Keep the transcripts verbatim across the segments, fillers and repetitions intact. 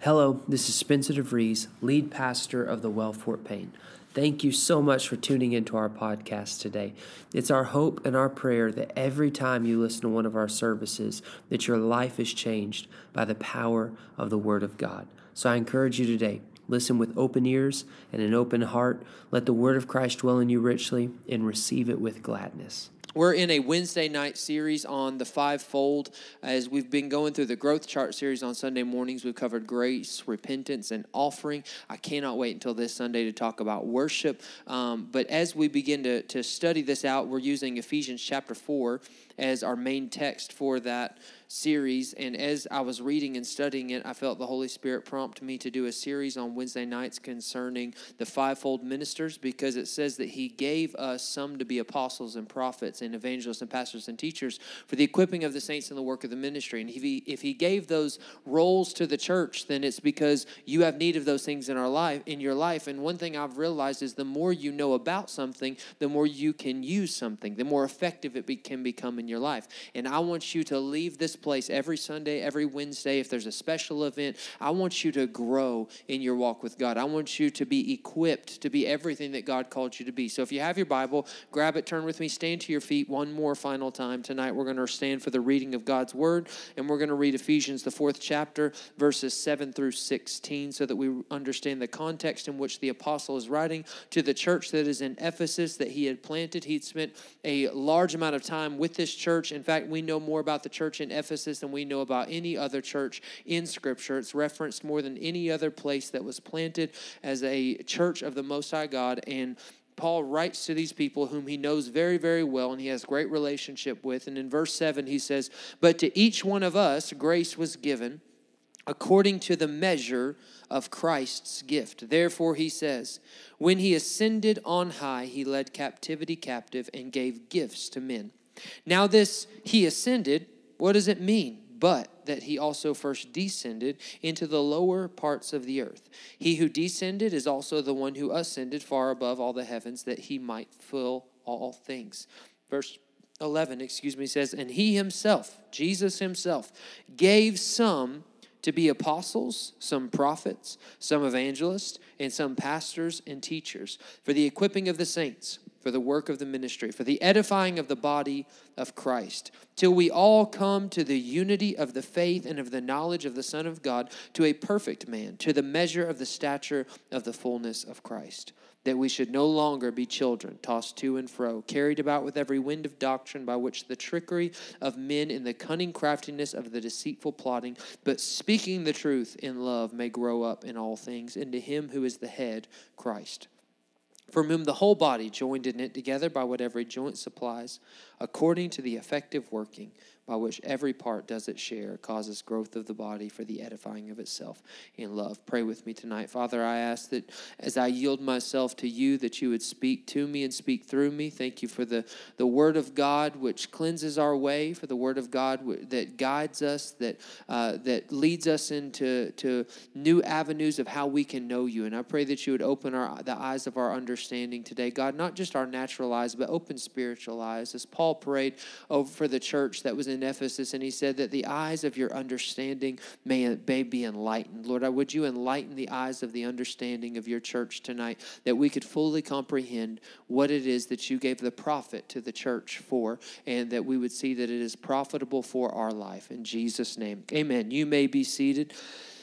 Hello, this is Spencer DeVries, lead pastor of the Well Fort Payne. Thank you so much for tuning into our podcast today. It's our hope and our prayer that every time you listen to one of our services, that your life is changed by the power of the Word of God. So I encourage you today, listen with open ears and an open heart. Let the Word of Christ dwell in you richly and receive it with gladness. We're in a Wednesday night series on the fivefold. As we've been going through the growth chart series on Sunday mornings, we've covered grace, repentance, and offering. I cannot wait until this Sunday to talk about worship. Um, but as we begin to, to study this out, we're using Ephesians chapter four as our main text for that series. And as I was reading and studying it, I felt the Holy Spirit prompt me to do a series on Wednesday nights concerning the fivefold ministers, because it says that he gave us some to be apostles and prophets and evangelists and pastors and teachers for the equipping of the saints in the work of the ministry. And if he, if he gave those roles to the church, then it's because you have need of those things in our life, in your life. And one thing I've realized is the more you know about something, the more you can use something, the more effective it be, can become in your life. And I want you to leave this place every Sunday, every Wednesday. If there's a special event, I want you to grow in your walk with God. I want you to be equipped to be everything that God called you to be. So if you have your Bible, grab it, turn with me, stand to your feet one more final time. Tonight we're going to stand for the reading of God's Word, and we're going to read Ephesians, the fourth chapter, verses seven through sixteen, so that we understand the context in which the apostle is writing to the church that is in Ephesus that he had planted. He'd spent a large amount of time with this church. In fact, we know more about the church in Ephesus than we know about any other church in Scripture. It's referenced more than any other place that was planted as a church of the Most High God. And Paul writes to these people whom he knows very, very well and he has great relationship with. And in verse seven, he says, "But to each one of us grace was given according to the measure of Christ's gift. Therefore," he says, "when he ascended on high, he led captivity captive and gave gifts to men." Now this he ascended, what does it mean? But that he also first descended into the lower parts of the earth. He who descended is also the one who ascended far above all the heavens, that he might fill all things. Verse eleven, excuse me, says, "And he himself," Jesus himself, "gave some to be apostles, some prophets, some evangelists, and some pastors and teachers, for the equipping of the saints, for the work of the ministry, for the edifying of the body of Christ, till we all come to the unity of the faith and of the knowledge of the Son of God, to a perfect man, to the measure of the stature of the fullness of Christ, that we should no longer be children, tossed to and fro, carried about with every wind of doctrine, by which the trickery of men and the cunning craftiness of the deceitful plotting, but speaking the truth in love, may grow up in all things into him who is the head, Christ, from whom the whole body, joined and knit together by what every joint supplies, according to the effective working by which every part does its share, causes growth of the body for the edifying of itself in love." Pray with me tonight. Father, I ask that as I yield myself to you, that you would speak to me and speak through me. Thank you for the, the word of God, which cleanses our way, for the word of God that guides us, that uh, that leads us into to new avenues of how we can know you. And I pray that you would open our the eyes of our understanding today, God, not just our natural eyes, but open spiritual eyes. As Paul prayed over for the church that was in Ephesus, and he said that the eyes of your understanding may, may be enlightened. Lord, would you enlighten the eyes of the understanding of your church tonight, that we could fully comprehend what it is that you gave the prophet to the church for, and that we would see that it is profitable for our life. In Jesus' name, amen. You may be seated.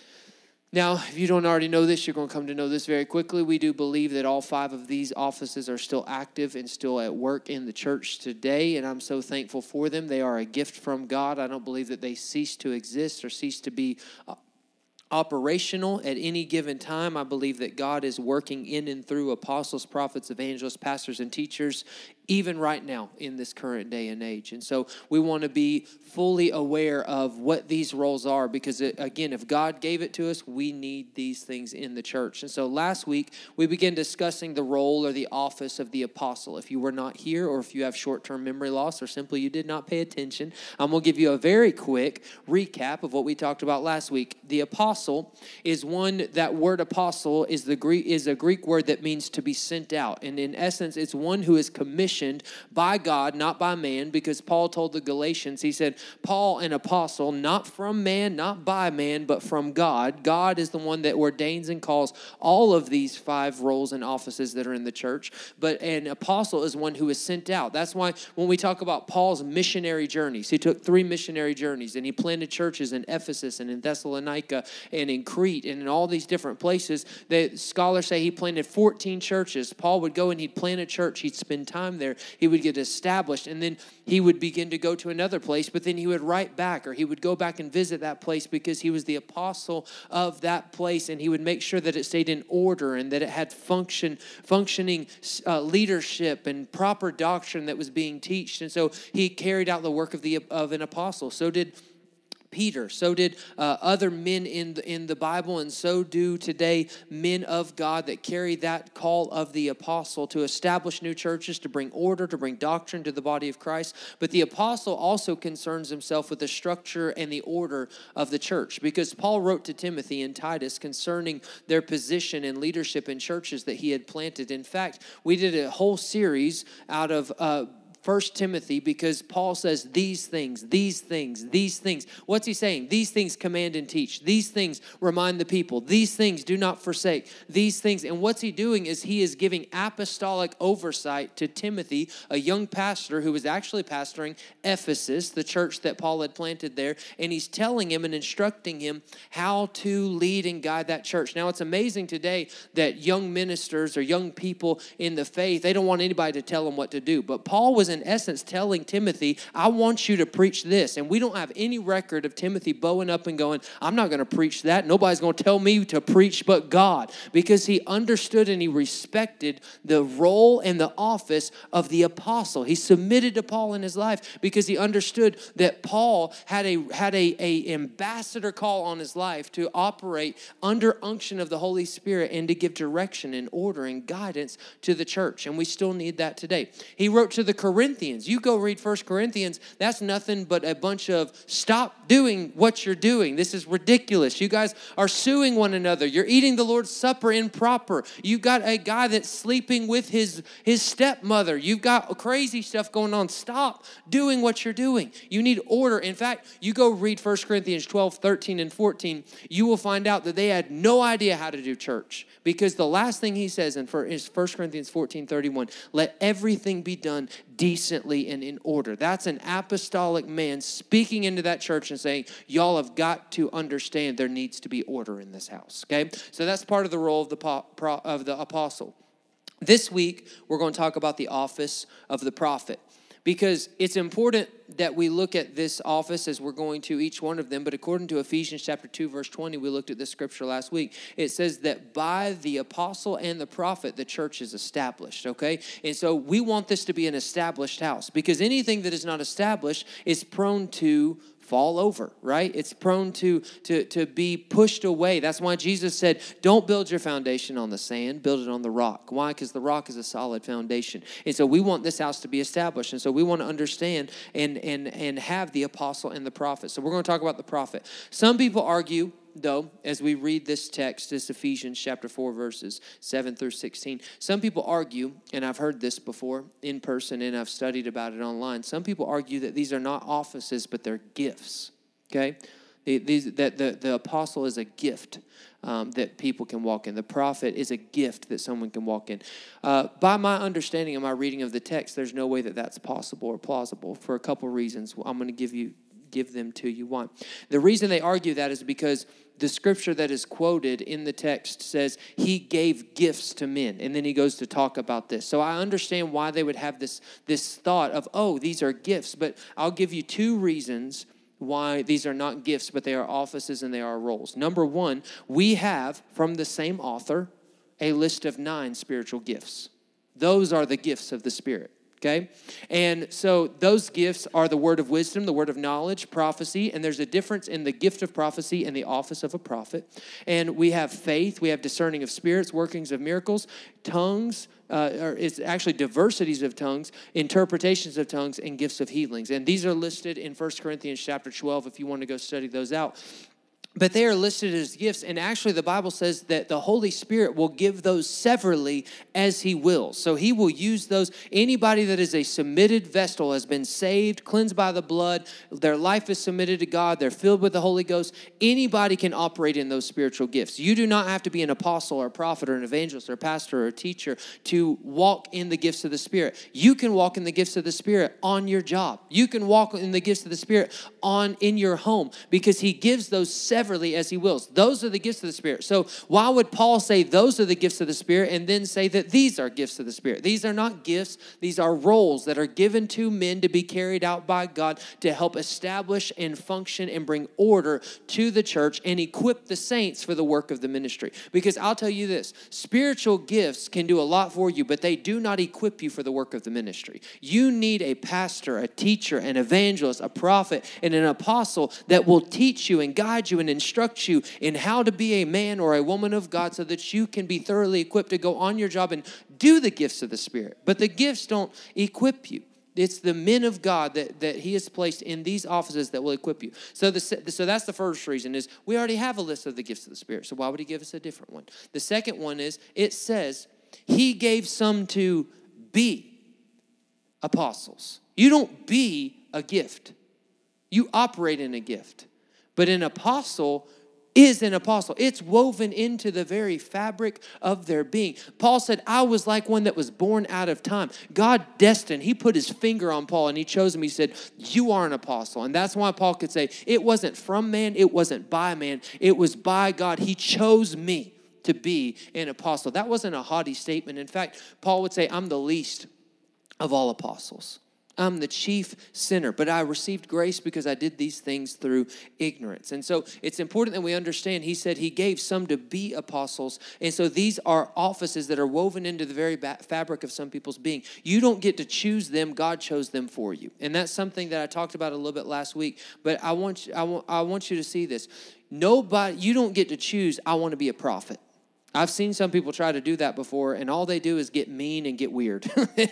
Now, if you don't already know this, you're going to come to know this very quickly. We do believe that all five of these offices are still active and still at work in the church today, and I'm so thankful for them. They are a gift from God. I don't believe that they cease to exist or cease to be uh, operational at any given time. I believe that God is working in and through apostles, prophets, evangelists, pastors, and teachers even right now in this current day and age. And so we want to be fully aware of what these roles are, because it, again, if God gave it to us, we need these things in the church. And so last week we began discussing the role or the office of the apostle. If you were not here, or if you have short-term memory loss, or simply you did not pay attention, I'm going to give you a very quick recap of what we talked about last week. The apostle is one, that word apostle is the Greek is a Greek word that means to be sent out. And in essence, it's one who is commissioned commissioned by God, not by man, because Paul told the Galatians, he said, Paul, an apostle, not from man, not by man, but from God. God is the one that ordains and calls all of these five roles and offices that are in the church. But an apostle is one who is sent out. That's why when we talk about Paul's missionary journeys, he took three missionary journeys, and he planted churches in Ephesus and in Thessalonica and in Crete and in all these different places. The scholars say he planted fourteen churches. Paul would go and he'd plant a church. He'd spend time there. He would get established, and then he would begin to go to another place, but then he would write back, or he would go back and visit that place because he was the apostle of that place, and he would make sure that it stayed in order and that it had function, functioning uh, leadership and proper doctrine that was being taught. And so he carried out the work of the of an apostle. So did Peter. So did uh, other men in the, in the Bible, and so do today men of God that carry that call of the apostle to establish new churches, to bring order, to bring doctrine to the body of Christ. But the apostle also concerns himself with the structure and the order of the church, because Paul wrote to Timothy and Titus concerning their position and leadership in churches that he had planted. In fact, we did a whole series out of uh, First Timothy, because Paul says these things, these things, these things. What's he saying? These things command and teach. These things remind the people. These things do not forsake. These things. And what's he doing is he is giving apostolic oversight to Timothy, a young pastor who was actually pastoring Ephesus, the church that Paul had planted there. And he's telling him and instructing him how to lead and guide that church. Now, it's amazing today that young ministers or young people in the faith, they don't want anybody to tell them what to do. But Paul was in essence telling Timothy, I want you to preach this. And we don't have any record of Timothy bowing up and going, I'm not going to preach that. Nobody's going to tell me to preach but God, because he understood and he respected the role and the office of the apostle. He submitted to Paul in his life because he understood that Paul had a had a, a ambassador call on his life to operate under unction of the Holy Spirit and to give direction and order and guidance to the church. And we still need that today. He wrote to the Corinthians. You go read First Corinthians. That's nothing but a bunch of stop doing what you're doing. This is ridiculous. You guys are suing one another. You're eating the Lord's Supper improper. You've got a guy that's sleeping with his, his stepmother. You've got crazy stuff going on. Stop doing what you're doing. You need order. In fact, you go read First Corinthians twelve, thirteen, and fourteen. You will find out that they had no idea how to do church, because the last thing he says in First Corinthians fourteen, thirty-one, let everything be done decently and in order. That's an apostolic man speaking into that church and saying, y'all have got to understand there needs to be order in this house. Okay, so that's part of the role of the of the apostle. This week we're going to talk about the office of the prophet, because it's important that we look at this office as we're going to each one of them. But according to Ephesians chapter two, verse twenty, we looked at this scripture last week. It says that by the apostle and the prophet, the church is established, okay? And so we want this to be an established house, because anything that is not established is prone to fall over, right? It's prone to, to, to be pushed away. That's why Jesus said, don't build your foundation on the sand, build it on the rock. Why? Because the rock is a solid foundation. And so we want this house to be established. And so we want to understand and, and, and have the apostle and the prophet. So we're going to talk about the prophet. Some people argue, though, as we read this text, this Ephesians chapter four, verses seven through sixteen, some people argue, and I've heard this before in person and I've studied about it online, some people argue that these are not offices, but they're gifts, okay? These, that the, the apostle is a gift um, that people can walk in. The prophet is a gift that someone can walk in. Uh, by my understanding and my reading of the text, there's no way that that's possible or plausible for a couple reasons. I'm going to give you give them to you. One, the reason they argue that is because the scripture that is quoted in the text says he gave gifts to men, and then he goes to talk about this. So I understand why they would have this, this thought of, oh, these are gifts, but I'll give you two reasons why these are not gifts, but they are offices and they are roles. Number one, we have from the same author a list of nine spiritual gifts. Those are the gifts of the Spirit. Okay, and so those gifts are the word of wisdom, the word of knowledge, prophecy, and there's a difference in the gift of prophecy and the office of a prophet. And we have faith, we have discerning of spirits, workings of miracles, tongues, uh, or it's actually diversities of tongues, interpretations of tongues, and gifts of healings. And these are listed in First Corinthians chapter twelve if you want to go study those out. But they are listed as gifts, and actually the Bible says that the Holy Spirit will give those severally as he wills. So he will use those. Anybody that is a submitted vessel has been saved, cleansed by the blood, their life is submitted to God, they're filled with the Holy Ghost. Anybody can operate in those spiritual gifts. You do not have to be an apostle or a prophet or an evangelist or a pastor or a teacher to walk in the gifts of the Spirit. You can walk in the gifts of the Spirit on your job. You can walk in the gifts of the Spirit on in your home, because he gives those severally as he wills. Those are the gifts of the Spirit. So why would Paul say those are the gifts of the Spirit and then say that these are gifts of the Spirit? These are not gifts. These are roles that are given to men to be carried out by God to help establish and function and bring order to the church and equip the saints for the work of the ministry. Because I'll tell you this, spiritual gifts can do a lot for you, but they do not equip you for the work of the ministry. You need a pastor, a teacher, an evangelist, a prophet, and an apostle that will teach you and guide you and instruct you in how to be a man or a woman of God so that you can be thoroughly equipped to go on your job and do the gifts of the Spirit. But the gifts don't equip you. It's the men of God that, that he has placed in these offices that will equip you. So, the, so that's the first reason is we already have a list of the gifts of the Spirit. So why would he give us a different one? The second one is it says he gave some to be apostles. You don't be a gift. You operate in a gift. But an apostle is an apostle. It's woven into the very fabric of their being. Paul said, I was like one that was born out of time. God destined. He put his finger on Paul and he chose him. He said, you are an apostle. And that's why Paul could say, it wasn't from man. It wasn't by man. It was by God. He chose me to be an apostle. That wasn't a haughty statement. In fact, Paul would say, I'm the least of all apostles. I'm the chief sinner, but I received grace because I did these things through ignorance. And so it's important that we understand, he said he gave some to be apostles. And so these are offices that are woven into the very fabric of some people's being. You don't get to choose them. God chose them for you. And that's something that I talked about a little bit last week, but I want you, I want, I want you to see this. Nobody, you don't get to choose, I want to be a prophet. I've seen some people try to do that before, and all they do is get mean and get weird.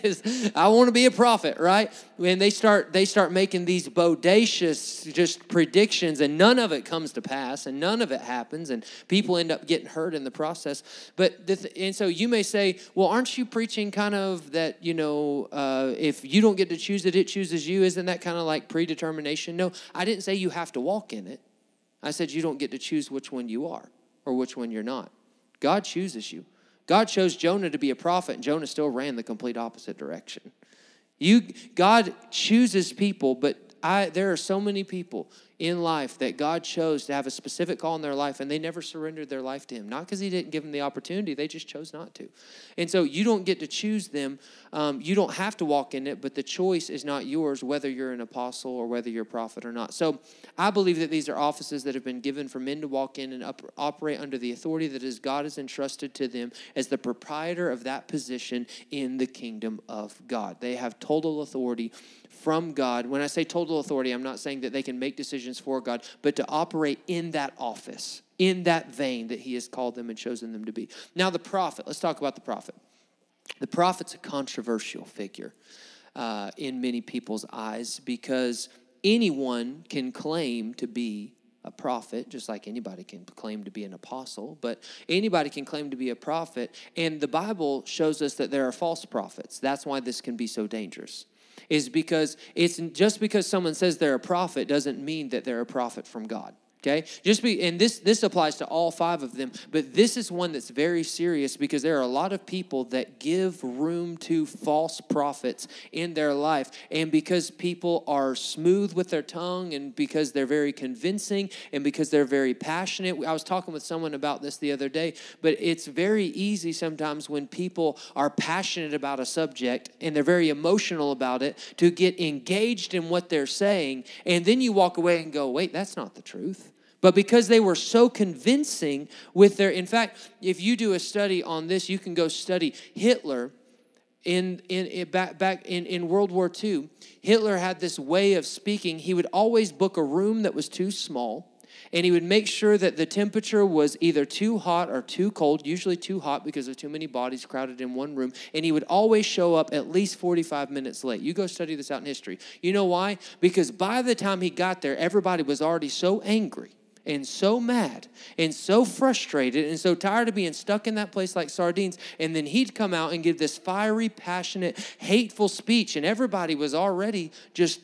I want to be a prophet, right? And they start they start making these bodacious just predictions, and none of it comes to pass, and none of it happens, and people end up getting hurt in the process. But the th- and so you may say, well, aren't you preaching kind of that, you know, uh, if you don't get to choose it, it chooses you? Isn't that kind of like predetermination? No, I didn't say you have to walk in it. I said you don't get to choose which one you are or which one you're not. God chooses you. God chose Jonah to be a prophet, and Jonah still ran the complete opposite direction. You, God chooses people, but I, there are so many people in life that God chose to have a specific call in their life, and they never surrendered their life to him. Not because he didn't give them the opportunity. They just chose not to. And so you don't get to choose them. Um, you don't have to walk in it, but the choice is not yours, whether you're an apostle or whether you're a prophet or not. So I believe that these are offices that have been given for men to walk in and up, operate under the authority that is God has entrusted to them as the proprietor of that position in the kingdom of God. They have total authority from God. When I say total authority, I'm not saying that they can make decisions for God, but to operate in that office, in that vein that he has called them and chosen them to be. Now the prophet, let's talk about the prophet. The prophet's a controversial figure uh, in many people's eyes because anyone can claim to be a prophet, just like anybody can claim to be an apostle, but anybody can claim to be a prophet, and the Bible shows us that there are false prophets. That's why this can be so dangerous. Is because it's just because someone says they're a prophet doesn't mean that they're a prophet from God. Okay, just be, and this this applies to all five of them, but this is one that's very serious because there are a lot of people that give room to false prophets in their life, and because people are smooth with their tongue, and because they're very convincing, and because they're very passionate. I was talking with someone about this the other day, but it's very easy sometimes when people are passionate about a subject and they're very emotional about it to get engaged in what they're saying, and then you walk away and go, wait, that's not the truth. But because they were so convincing with their, in fact, if you do a study on this, you can go study Hitler in in, in back back in, in World War Two. Hitler had this way of speaking. He would always book a room that was too small, and he would make sure that the temperature was either too hot or too cold, usually too hot because of too many bodies crowded in one room, and he would always show up at least forty-five minutes late. You go study this out in history. You know why? Because by the time he got there, everybody was already so angry and so mad and so frustrated and so tired of being stuck in that place like sardines. And then he'd come out and give this fiery, passionate, hateful speech. And everybody was already just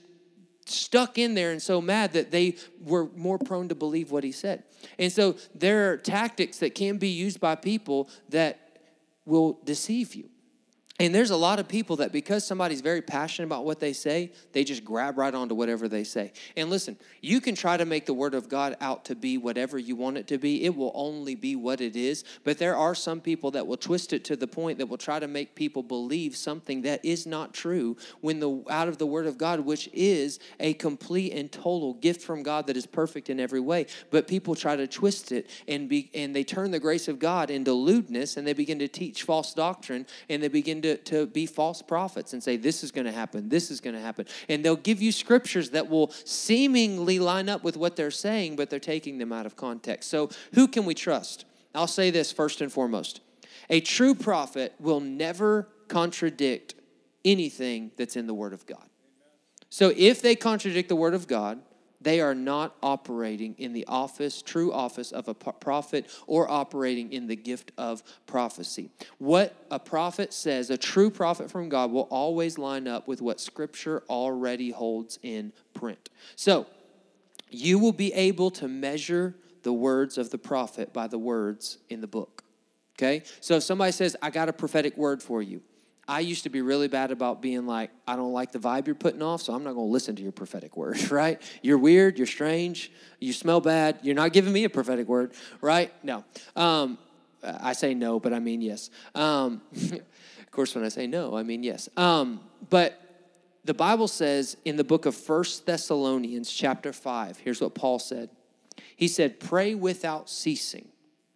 stuck in there and so mad that they were more prone to believe what he said. And so there are tactics that can be used by people that will deceive you. And there's a lot of people that because somebody's very passionate about what they say, they just grab right onto whatever they say. And listen, you can try to make the word of God out to be whatever you want it to be. It will only be what it is. But there are some people that will twist it to the point that will try to make people believe something that is not true when the out of the word of God, which is a complete and total gift from God that is perfect in every way. But people try to twist it and be and they turn the grace of God into lewdness, and they begin to teach false doctrine, and they begin to To, to be false prophets and say, this is going to happen, this is going to happen. And they'll give you scriptures that will seemingly line up with what they're saying, but they're taking them out of context. So who can we trust? I'll say this first and foremost. A true prophet will never contradict anything that's in the Word of God. So if they contradict the Word of God, they are not operating in the office, true office of a prophet, or operating in the gift of prophecy. What a prophet says, a true prophet from God, will always line up with what Scripture already holds in print. So you will be able to measure the words of the prophet by the words in the book. Okay? So if somebody says, I got a prophetic word for you, I used to be really bad about being like, I don't like the vibe you're putting off, so I'm not going to listen to your prophetic word, right? You're weird, you're strange, you smell bad, you're not giving me a prophetic word, right? No. Um, I say no, but I mean yes. Um, of course, when I say no, I mean yes. Um, but the Bible says in the book of First Thessalonians chapter five, here's what Paul said. He said, pray without ceasing.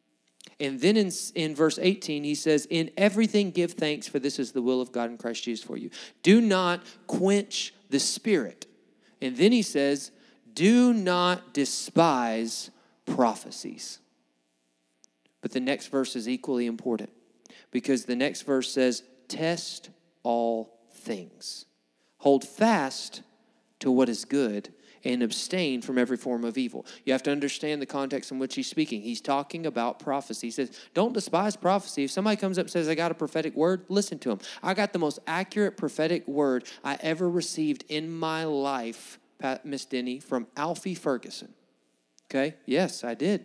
And then in, in verse eighteen, he says, in everything give thanks, for this is the will of God in Christ Jesus for you. Do not quench the spirit. And then he says, do not despise prophecies. But the next verse is equally important, because the next verse says, test all things. Hold fast to what is good, and abstain from every form of evil. You have to understand the context in which he's speaking. He's talking about prophecy. He says, don't despise prophecy. If somebody comes up and says, I got a prophetic word, listen to him. I got the most accurate prophetic word I ever received in my life, Miss Denny, from Alfie Ferguson. Okay? Yes, I did.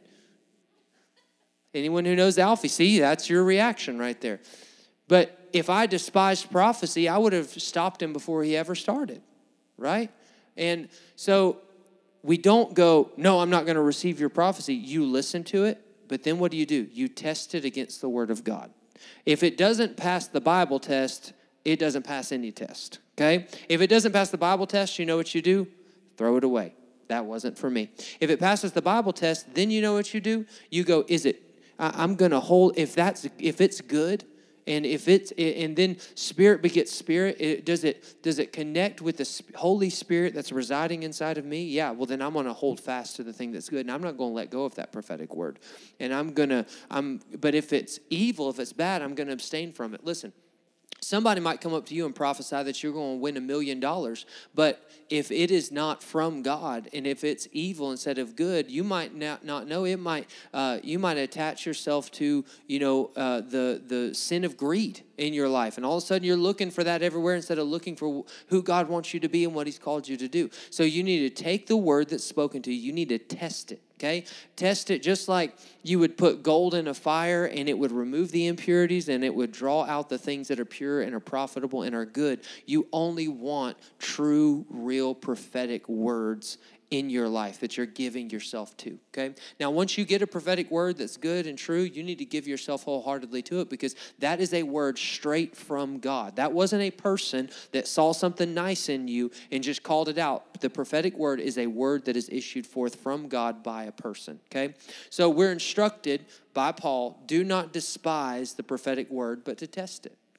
Anyone who knows Alfie, see, that's your reaction right there. But if I despised prophecy, I would have stopped him before he ever started, right? And so we don't go, no, I'm not going to receive your prophecy. You listen to it, but then what do you do? You test it against the Word of God. If it doesn't pass the Bible test, it doesn't pass any test, okay? If it doesn't pass the Bible test, you know what you do? Throw it away. That wasn't for me. If it passes the Bible test, then you know what you do? You go, is it, I'm going to hold, if that's, if it's good, and if it's, and then spirit begets spirit, it, does it does it connect with the Holy Spirit that's residing inside of me? Yeah, well then I'm going to hold fast to the thing that's good, and I'm not going to let go of that prophetic word. And I'm going to, I'm, but if it's evil, if it's bad, I'm going to abstain from it. Listen, somebody might come up to you and prophesy that you're going to win a million dollars, but if it is not from God, and if it's evil instead of good, you might not, not know. It might uh, you might attach yourself to you know uh, the the sin of greed in your life, and all of a sudden you're looking for that everywhere instead of looking for who God wants you to be and what He's called you to do. So you need to take the word that's spoken to you. You need to test it. Okay, test it just like you would put gold in a fire, and it would remove the impurities, and it would draw out the things that are pure and are profitable and are good. You only want true, real prophetic words in your life that you're giving yourself to, okay? Now, once you get a prophetic word that's good and true, you need to give yourself wholeheartedly to it, because that is a word straight from God. That wasn't a person that saw something nice in you and just called it out. The prophetic word is a word that is issued forth from God by a person, okay? So we're instructed by Paul, do not despise the prophetic word, but to test it.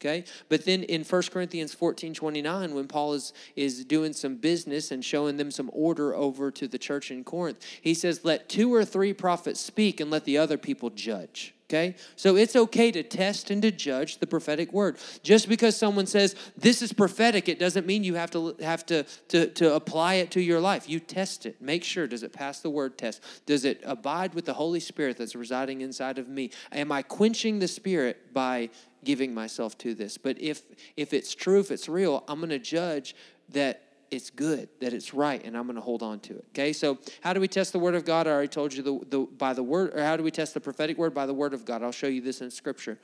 Okay, but then in First Corinthians fourteen twenty-nine, when Paul is, is doing some business and showing them some order over to the church in Corinth, he says, let two or three prophets speak and let the other people judge. Okay, so it's okay to test and to judge the prophetic word. Just because someone says this is prophetic, it doesn't mean you have to have to, to, to apply it to your life. You test it. Make sure, does it pass the word test? Does it abide with the Holy Spirit that's residing inside of me? Am I quenching the Spirit by giving myself to this? But if if it's true, if it's real, I'm going to judge that it's good, that it's right, and I'm going to hold on to it. Okay, so how do we test the word of God? I already told you the, the by the word, or how do we test the prophetic word? By the word of God. I'll show you this in Scripture.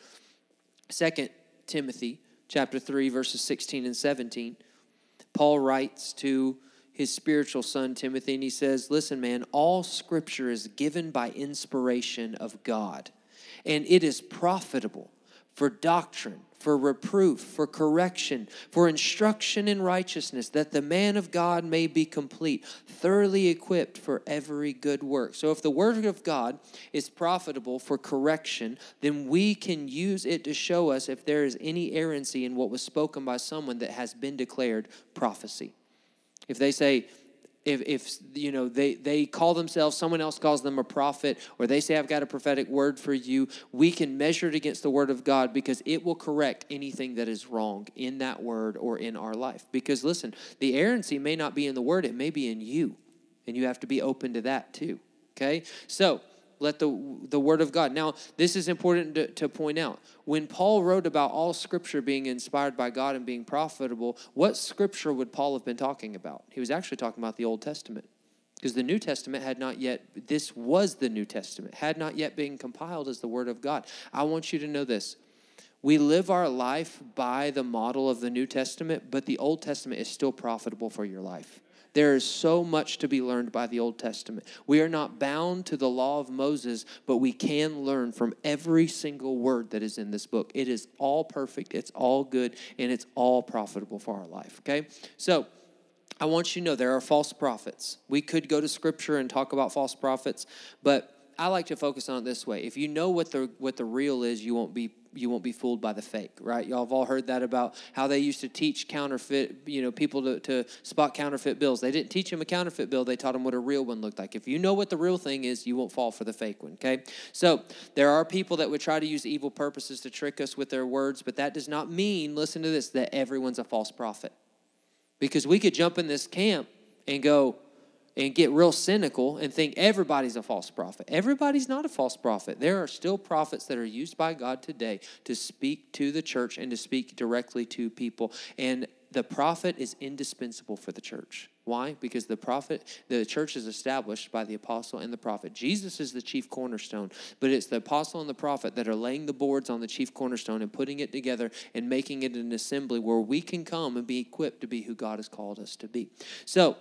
Second Timothy chapter three, verses sixteen and seventeen. Paul writes to his spiritual son Timothy, and he says, listen, man, all Scripture is given by inspiration of God, and it is profitable for doctrine, for reproof, for correction, for instruction in righteousness, that the man of God may be complete, thoroughly equipped for every good work. So if the word of God is profitable for correction, then we can use it to show us if there is any errancy in what was spoken by someone that has been declared prophecy. If they say, If, if you know, they, they call themselves, someone else calls them a prophet, or they say, I've got a prophetic word for you, we can measure it against the word of God because it will correct anything that is wrong in that word or in our life. Because listen, the errancy may not be in the word, it may be in you. And you have to be open to that too, okay? So let the, the word of God. Now, this is important to, to point out. When Paul wrote about all Scripture being inspired by God and being profitable, what Scripture would Paul have been talking about? He was actually talking about the Old Testament. Because the New Testament had not yet, this was the New Testament, had not yet been compiled as the Word of God. I want you to know this. We live our life by the model of the New Testament, but the Old Testament is still profitable for your life. There is so much to be learned by the Old Testament. We are not bound to the law of Moses, but we can learn from every single word that is in this book. It is all perfect, it's all good, and it's all profitable for our life, okay? So I want you to know there are false prophets. We could go to Scripture and talk about false prophets, but I like to focus on it this way. If you know what the what the real is, you won't be you won't be fooled by the fake, right? Y'all have all heard that about how they used to teach counterfeit, you know, people to, to spot counterfeit bills. They didn't teach them a counterfeit bill. They taught them what a real one looked like. If you know what the real thing is, you won't fall for the fake one, okay? So there are people that would try to use evil purposes to trick us with their words, but that does not mean, listen to this, that everyone's a false prophet. Because we could jump in this camp and go, and get real cynical and think everybody's a false prophet. Everybody's not a false prophet. There are still prophets that are used by God today to speak to the church and to speak directly to people. And the prophet is indispensable for the church. Why? Because the prophet, the church is established by the apostle and the prophet. Jesus is the chief cornerstone, but it's the apostle and the prophet that are laying the boards on the chief cornerstone and putting it together and making it an assembly where we can come and be equipped to be who God has called us to be. So,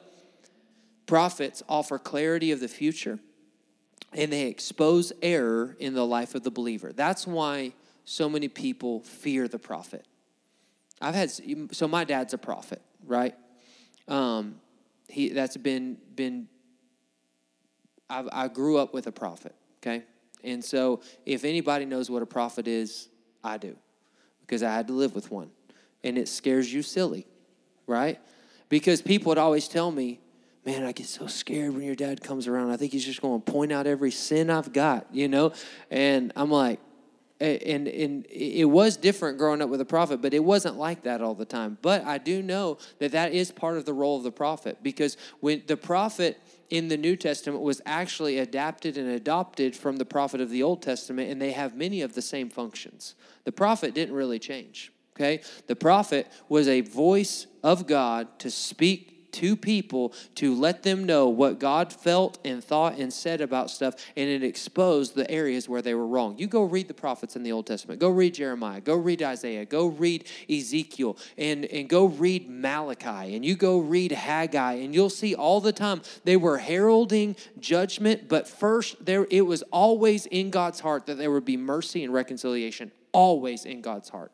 prophets offer clarity of the future, and they expose error in the life of the believer. That's why so many people fear the prophet. I've had, so my dad's a prophet, right? Um, he that's been, been I've, I grew up with a prophet, okay? And so if anybody knows what a prophet is, I do, because I had to live with one. And it scares you silly, right? Because people would always tell me, man, I get so scared when your dad comes around. I think he's just going to point out every sin I've got, you know? And I'm like, and, and it was different growing up with a prophet, but it wasn't like that all the time. But I do know that that is part of the role of the prophet, because when the prophet in the New Testament was actually adapted and adopted from the prophet of the Old Testament, and they have many of the same functions. The prophet didn't really change, okay? The prophet was a voice of God to speak to people, to let them know what God felt and thought and said about stuff, and it exposed the areas where they were wrong. You go read the prophets in the Old Testament. Go read Jeremiah. Go read Isaiah. Go read Ezekiel. And, and go read Malachi. And you go read Haggai. And you'll see all the time they were heralding judgment, but first there it was always in God's heart that there would be mercy and reconciliation. Always in God's heart.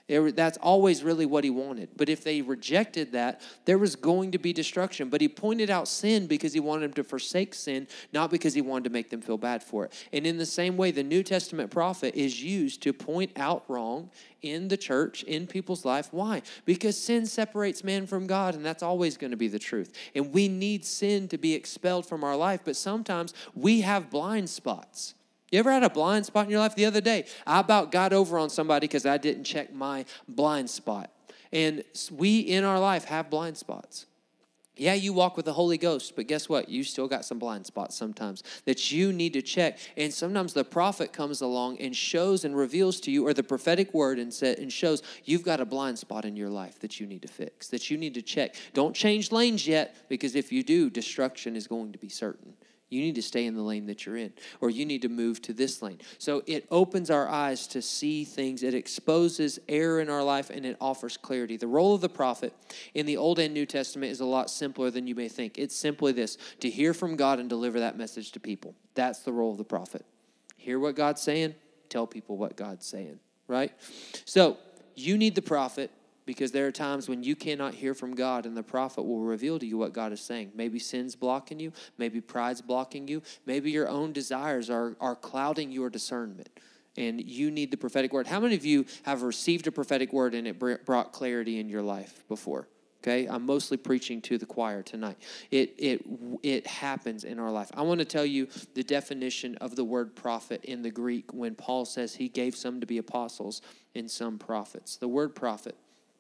It, that's always really what he wanted. But if they rejected that, there was going to be destruction. But he pointed out sin because he wanted them to forsake sin, not because he wanted to make them feel bad for it. And in the same way, the New Testament prophet is used to point out wrong in the church, in people's life. Why? Because sin separates man from God, and that's always going to be the truth. And we need sin to be expelled from our life, but sometimes we have blind spots. You ever had a blind spot in your life? The other day, I about got over on somebody because I didn't check my blind spot. And we in our life have blind spots. Yeah, you walk with the Holy Ghost, but guess what? You still got some blind spots sometimes that you need to check. And sometimes the prophet comes along and shows and reveals to you, or the prophetic word and, set, and shows you've got a blind spot in your life that you need to fix, that you need to check. Don't change lanes yet, because if you do, destruction is going to be certain. You need to stay in the lane that you're in, or you need to move to this lane. So it opens our eyes to see things. It exposes error in our life, and it offers clarity. The role of the prophet in the Old and New Testament is a lot simpler than you may think. It's simply this: to hear from God and deliver that message to people. That's the role of the prophet. Hear what God's saying, tell people what God's saying, right? So you need the prophet, because there are times when you cannot hear from God, and the prophet will reveal to you what God is saying. Maybe sin's blocking you. Maybe pride's blocking you. Maybe your own desires are, are clouding your discernment, and you need the prophetic word. How many of you have received a prophetic word and it brought clarity in your life before? Okay, I'm mostly preaching to the choir tonight. It it it happens in our life. I want to tell you the definition of the word prophet in the Greek when Paul says he gave some to be apostles and some prophets. The word prophet,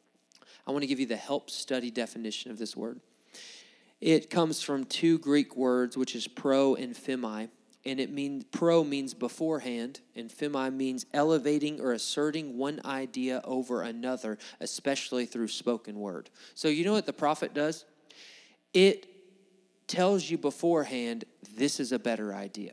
I want to give you the help study definition of this word. It comes from two Greek words, which is pro and femi. And it means, pro means beforehand, and femi means elevating or asserting one idea over another, especially through spoken word. So you know what the prophet does? It tells you beforehand, this is a better idea.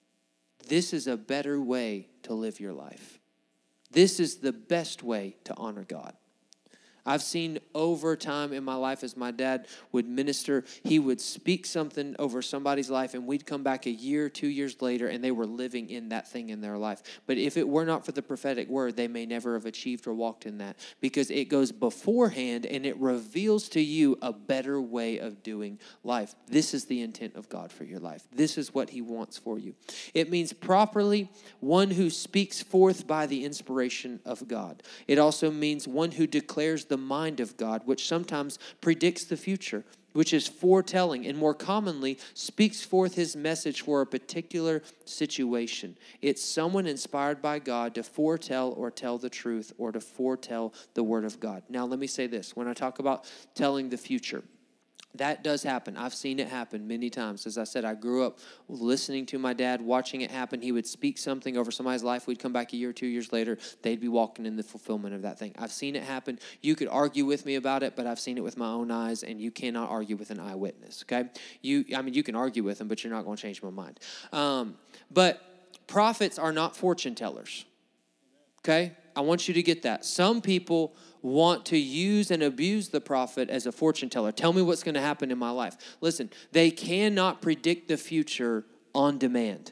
This is a better way to live your life. This is the best way to honor God. I've seen over time in my life as my dad would minister, he would speak something over somebody's life, and we'd come back a year, two years later, and they were living in that thing in their life. But if it were not for the prophetic word, they may never have achieved or walked in that, because it goes beforehand and it reveals to you a better way of doing life. This is the intent of God for your life. This is what he wants for you. It means properly one who speaks forth by the inspiration of God. It also means one who declares the the mind of God, which sometimes predicts the future, which is foretelling, and more commonly speaks forth his message for a particular situation. It's someone inspired by God to foretell or tell the truth, or to foretell the word of God. Now, let me say this. When I talk about telling the future, that does happen. I've seen it happen many times. As I said, I grew up listening to my dad, watching it happen. He would speak something over somebody's life. We'd come back a year or two years later. They'd be walking in the fulfillment of that thing. I've seen it happen. You could argue with me about it, but I've seen it with my own eyes, and you cannot argue with an eyewitness, okay? You, I mean, you can argue with them, but you're not going to change my mind. Um, but prophets are not fortune tellers, okay? I want you to get that. Some people want to use and abuse the prophet as a fortune teller. Tell me what's going to happen in my life. Listen, they cannot predict the future on demand.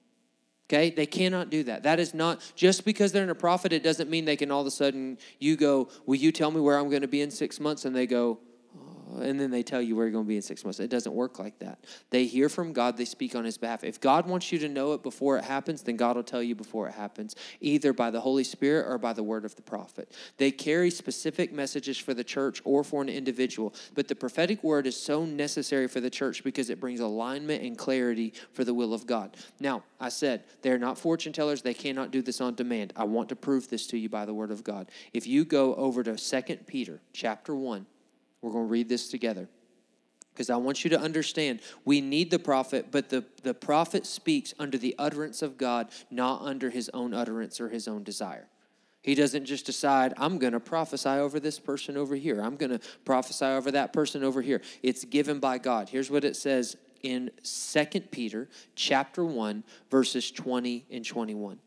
Okay? They cannot do that. That is not, just because they're in a prophet, it doesn't mean they can all of a sudden, you go, will you tell me where I'm going to be in six months? And they go, and then they tell you where you're going to be in six months. It doesn't work like that. They hear from God. They speak on his behalf. If God wants you to know it before it happens, then God will tell you before it happens, either by the Holy Spirit or by the word of the prophet. They carry specific messages for the church or for an individual. But the prophetic word is so necessary for the church because it brings alignment and clarity for the will of God. Now, I said, they're not fortune tellers. They cannot do this on demand. I want to prove this to you by the word of God. If you go over to Second Peter chapter one, we're going to read this together, because I want you to understand we need the prophet, but the, the prophet speaks under the utterance of God, not under his own utterance or his own desire. He doesn't just decide, I'm going to prophesy over this person over here. I'm going to prophesy over that person over here. It's given by God. Here's what it says in Second Peter chapter one, verses twenty and twenty-one.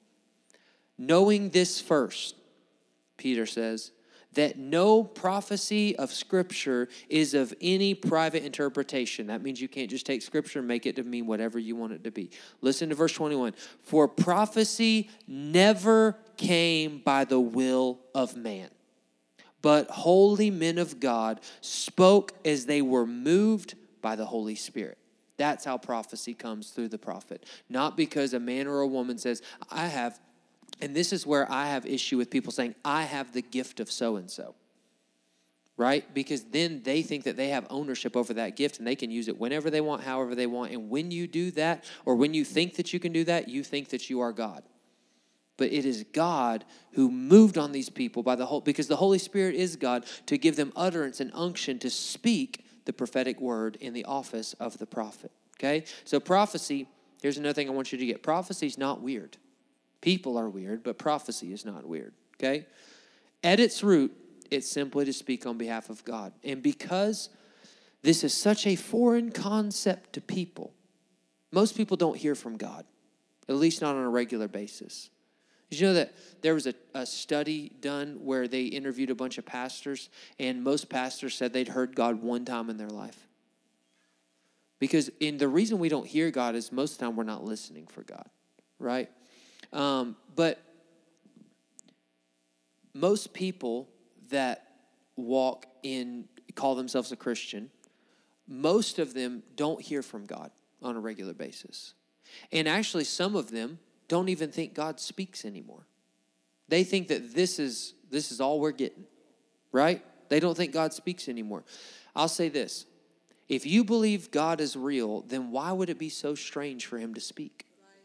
Knowing this first, Peter says, that no prophecy of Scripture is of any private interpretation. That means you can't just take Scripture and make it to mean whatever you want it to be. Listen to verse twenty-one. For prophecy never came by the will of man. but holy men of God spoke as they were moved by the Holy Spirit. That's how prophecy comes through the prophet. Not because a man or a woman says, I have, and this is where I have issue with people saying, I have the gift of so-and-so. Right? Because then they think that they have ownership over that gift and they can use it whenever they want, however they want. And when you do that, or when you think that you can do that, you think that you are God. But it is God who moved on these people by the whole, because the Holy Spirit is God, to give them utterance and unction to speak the prophetic word in the office of the prophet. Okay? So prophecy, here's another thing I want you to get. Prophecy is not weird. People are weird, but prophecy is not weird. Okay? At its root, it's simply to speak on behalf of God. And because this is such a foreign concept to people, most people don't hear from God, at least not on a regular basis. Did you know that there was a, a study done where they interviewed a bunch of pastors, and most pastors said they'd heard God one time in their life? Because in the reason we don't hear God is most of the time we're not listening for God, right? Um, but most people that walk in, call themselves a Christian, most of them don't hear from God on a regular basis. And actually, some of them don't even think God speaks anymore. They think that this is this is all we're getting, right? They don't think God speaks anymore. I'll say this. If you believe God is real, then why would it be so strange for him to speak?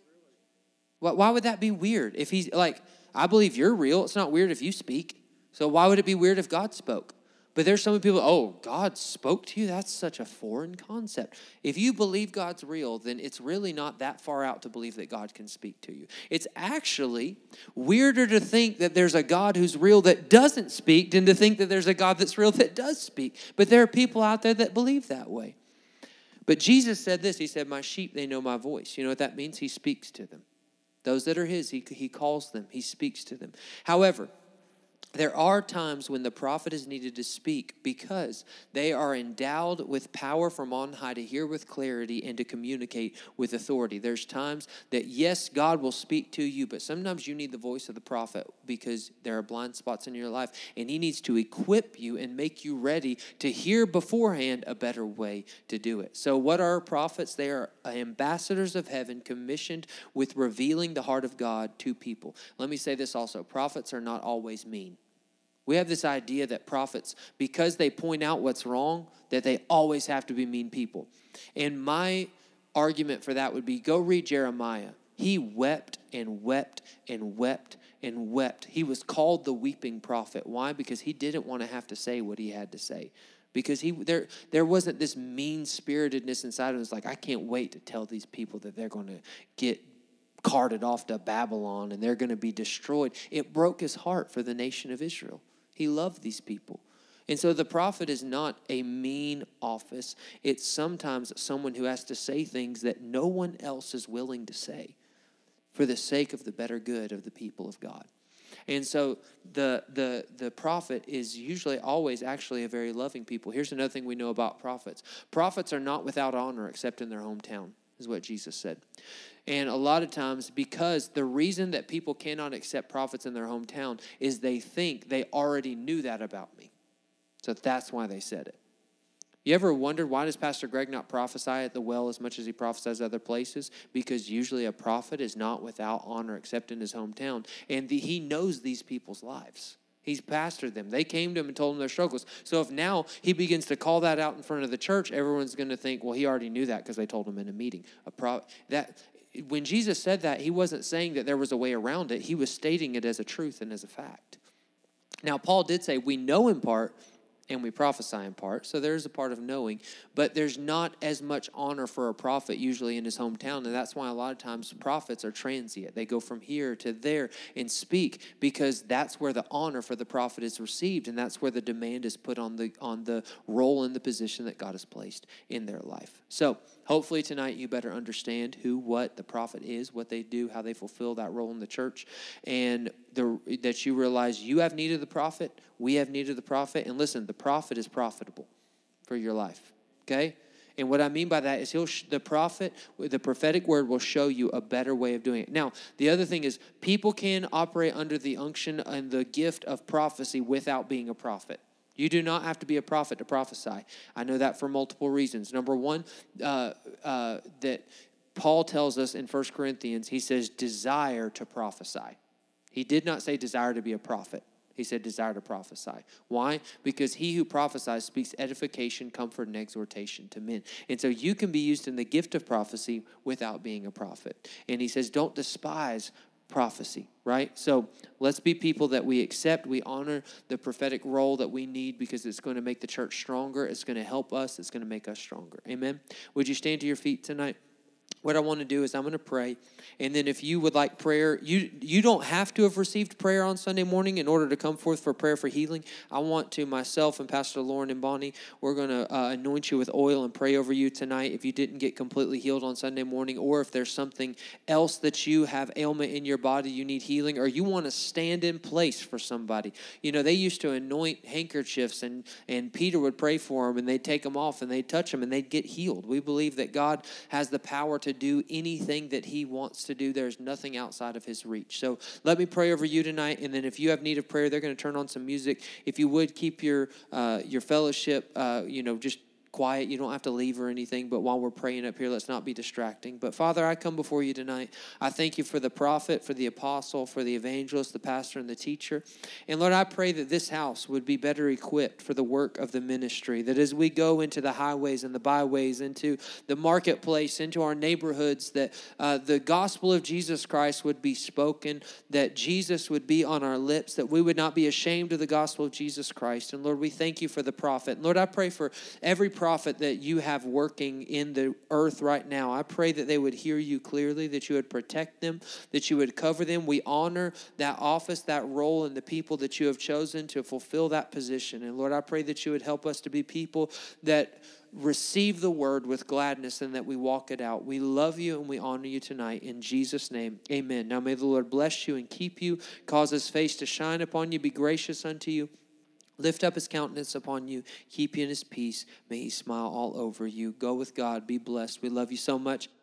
Why would that be weird? If he's like, I believe you're real. It's not weird if you speak. So why would it be weird if God spoke? But there's some people, oh, God spoke to you? That's such a foreign concept. If you believe God's real, then it's really not that far out to believe that God can speak to you. It's actually weirder to think that there's a God who's real that doesn't speak than to think that there's a God that's real that does speak. But there are people out there that believe that way. But Jesus said this. He said, my sheep, they know my voice. You know what that means? He speaks to them. Those that are his, he, he calls them. He speaks to them. However, there are times when the prophet is needed to speak because they are endowed with power from on high to hear with clarity and to communicate with authority. There's times that, yes, God will speak to you, but sometimes you need the voice of the prophet because there are blind spots in your life, and he needs to equip you and make you ready to hear beforehand a better way to do it. So what are prophets? They are ambassadors of heaven commissioned with revealing the heart of God to people. Let me say this also. Prophets are not always mean. We have this idea that prophets, because they point out what's wrong, that they always have to be mean people. And my argument for that would be, go read Jeremiah. He wept and wept and wept and wept. He was called the weeping prophet. Why? Because he didn't want to have to say what he had to say. Because he there there wasn't this mean-spiritedness inside of him. It's like, I can't wait to tell these people that they're going to get carted off to Babylon and they're going to be destroyed. It broke his heart for the nation of Israel. He loved these people. And so the prophet is not a mean office. It's sometimes someone who has to say things that no one else is willing to say for the sake of the better good of the people of God. And so the the the prophet is usually always actually a very loving people. Here's another thing we know about prophets. Prophets are not without honor except in their hometown, is what Jesus said. And a lot of times, because the reason that people cannot accept prophets in their hometown is they think they already knew that about me. So that's why they said it. You ever wondered, why does Pastor Greg not prophesy at the well as much as he prophesies other places? Because usually a prophet is not without honor except in his hometown. And the, he knows these people's lives. He's pastored them. They came to him and told him their struggles. So if now he begins to call that out in front of the church, everyone's going to think, well, he already knew that because they told him in a meeting. A pro- that when Jesus said that, he wasn't saying that there was a way around it. He was stating it as a truth and as a fact. Now, Paul did say we know in part and we prophesy in part. So there's a part of knowing, but there's not as much honor for a prophet usually in his hometown. And that's why a lot of times prophets are transient. They go from here to there and speak because that's where the honor for the prophet is received. And that's where the demand is put on the, on the role and the position that God has placed in their life. So hopefully tonight you better understand who, what the prophet is, what they do, how they fulfill that role in the church, and the, that you realize you have need of the prophet, we have need of the prophet, and listen, the prophet is profitable for your life, okay? And what I mean by that is he'll sh- the prophet, the prophetic word will show you a better way of doing it. Now, the other thing is people can operate under the unction and the gift of prophecy without being a prophet. You do not have to be a prophet to prophesy. I know that for multiple reasons. Number one, uh, uh, that Paul tells us in First Corinthians, he says, desire to prophesy. He did not say desire to be a prophet. He said desire to prophesy. Why? Because he who prophesies speaks edification, comfort, and exhortation to men. And so you can be used in the gift of prophecy without being a prophet. And he says don't despise prophecy, right? So let's be people that we accept, we honor the prophetic role that we need because it's going to make the church stronger. It's going to help us. It's going to make us stronger. Amen? Would you stand to your feet tonight? What I want to do is I'm going to pray, and then if you would like prayer, you you don't have to have received prayer on Sunday morning in order to come forth for prayer for healing. I want to, myself and Pastor Lauren and Bonnie, we're going to uh, anoint you with oil and pray over you tonight if you didn't get completely healed on Sunday morning, or if there's something else that you have ailment in your body, you need healing, or you want to stand in place for somebody. You know, they used to anoint handkerchiefs, and, and Peter would pray for them, and they'd take them off, and they'd touch them, and they'd get healed. We believe that God has the power to do anything that he wants to do. There's nothing outside of his reach. So let me pray over you tonight, and then if you have need of prayer, they're going to turn on some music. If you would keep your uh, your fellowship, uh, you know, just quiet. You don't have to leave or anything, but while we're praying up here, let's not be distracting. But Father, I come before you tonight. I thank you for the prophet, for the apostle, for the evangelist, the pastor, and the teacher. And Lord, I pray that this house would be better equipped for the work of the ministry, that as we go into the highways and the byways, into the marketplace, into our neighborhoods, that uh, the gospel of Jesus Christ would be spoken, that Jesus would be on our lips, that we would not be ashamed of the gospel of Jesus Christ. And Lord, we thank you for the prophet. And Lord, I pray for every prophet prophet that you have working in the earth right now. I pray that they would hear you clearly, that you would protect them, that you would cover them. We honor that office, that role, and the people that you have chosen to fulfill that position. And Lord, I pray that you would help us to be people that receive the word with gladness and that we walk it out. We love you and we honor you tonight. In Jesus' name, amen. Now may the Lord bless you and keep you, cause his face to shine upon you, be gracious unto you, lift up his countenance upon you, keep you in his peace. May he smile all over you. Go with God. Be blessed. We love you so much.